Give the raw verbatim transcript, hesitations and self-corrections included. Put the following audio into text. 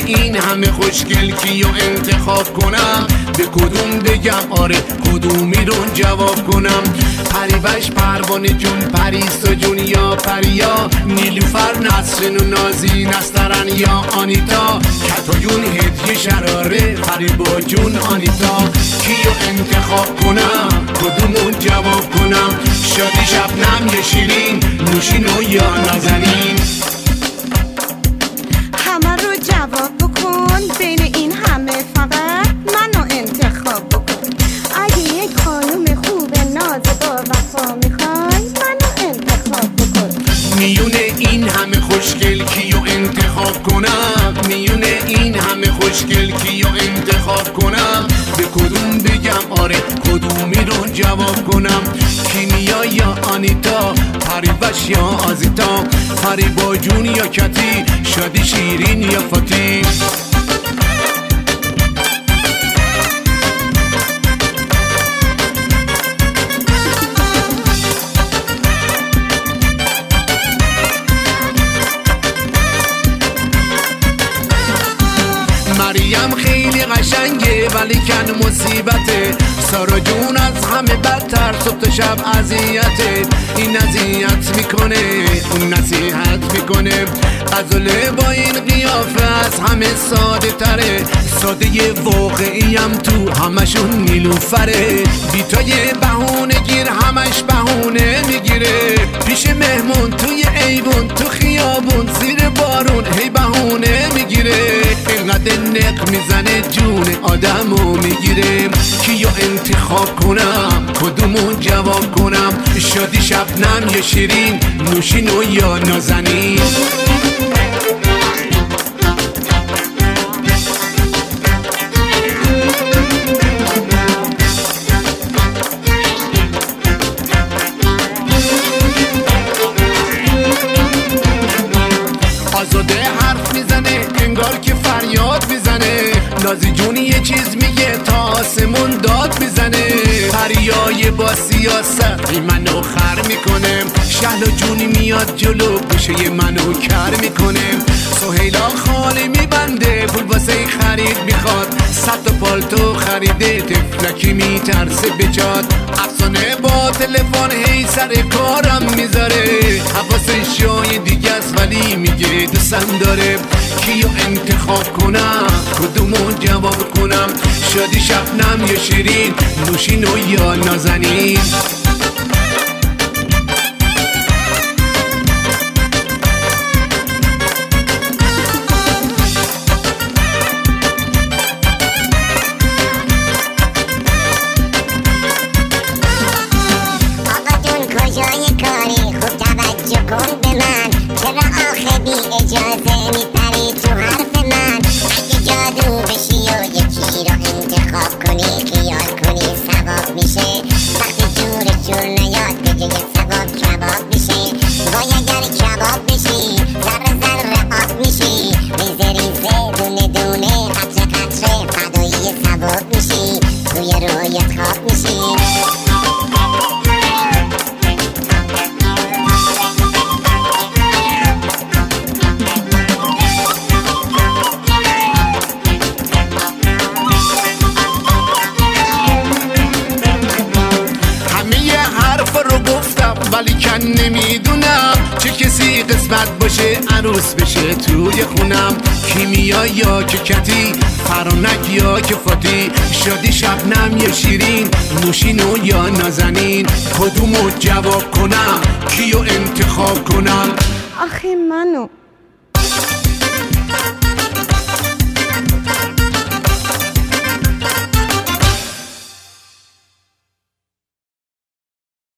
این همه خوشگل کیو انتخاب کنم؟ به کدوم بگم آره کدومی رو جواب کنم؟ پریوش پروانه جون، پریسا جون یا پریا، نیلوفر نسرین و نازی نسترن یا آنیتا، کتا جون هدیه شراره، فریبا جون آنیتا. کیو انتخاب کنم؟ کدومو جواب کنم؟ شادی شبنم یا شیرین، نوشینو یا نازنین؟ همه رو جواب بکن، بین این همه فقط منو انتخاب بکن. اگه یک خانوم خوب ناز با وفا میخوای منو انتخاب بکن. میونه این همه خوشگل کیو انتخاب کنم؟ میونه این همه خوشگل کیو انتخاب کنم؟ به کدوم بگم آره کدومی رو جواب کنم؟ کیمیا یا آنیتا، پریوش یا آزیتا، فریبا جون یا کتی، شادی شیرین یا فاتی؟ مریم خیلی قشنگه ولی کن مصیبته، سارا جون از همه بدتر صبح تا شب اذیته. این اذیت میکنه اون نصیحت میکنه، غزاله با این قیافه از همه ساده تره، ساده واقعیم تو همشون نیلوفره. بیتای بهونه گیر همش بهونه میگیره، پیش مهمون توی ایوون تو خیابون زیر بارون هی بهونه میگیره، اینقدر نق میزنه جون آدمو میگیره. کیو انتخاب کنم؟ کدومو جواب کنم؟ شادی شبنم یا شیرین، نوشینو یا نازنین؟ آزاده حرف میزنه انگار که فریاد میزنه، نازی جونی یه چیز میگه تا آسمون داد میزنه، پریای با سیاست منو خر میکنه، شهلا جونی میاد جلو گوشه منو کر میکنه، سهیلا خالی میبنده پول واسه خرید میخواد، صد تا پالتو خریده تفلکی میترسه بجاد، افسانه با تلفن هی سر کارم میذاره، حواسش جای دیگه است ولی میگه دوستم داره. کیو انتخاب کنم؟ کدومو جواب کنم؟ شادی شبنم یا شیرین، نوشینو یا نازنین؟ اجازه میپری تو حرف من، اگه جادو بشی و یکی رو انتخاب کنی، خیال کنی ثواب میشه، وقتی جور جور نیاد به جای ثواب کباب میشه، وای اگر کباب بشی ذره ذره آب میشی، ریزه ریزه دونه دونه قطره قطره فدایی ثواب میشی، توی رویت خواب میشی. ولی کن نمیدونم چه کسی قسمت باشه عروس بشه توی خونم، کیمیا یا که کتی، فرانک یا که فاتی، شادی شبنم یا شیرین، نوشینو یا نازنین؟ کدومو جواب کنم؟ کیو انتخاب کنم؟ آخه منو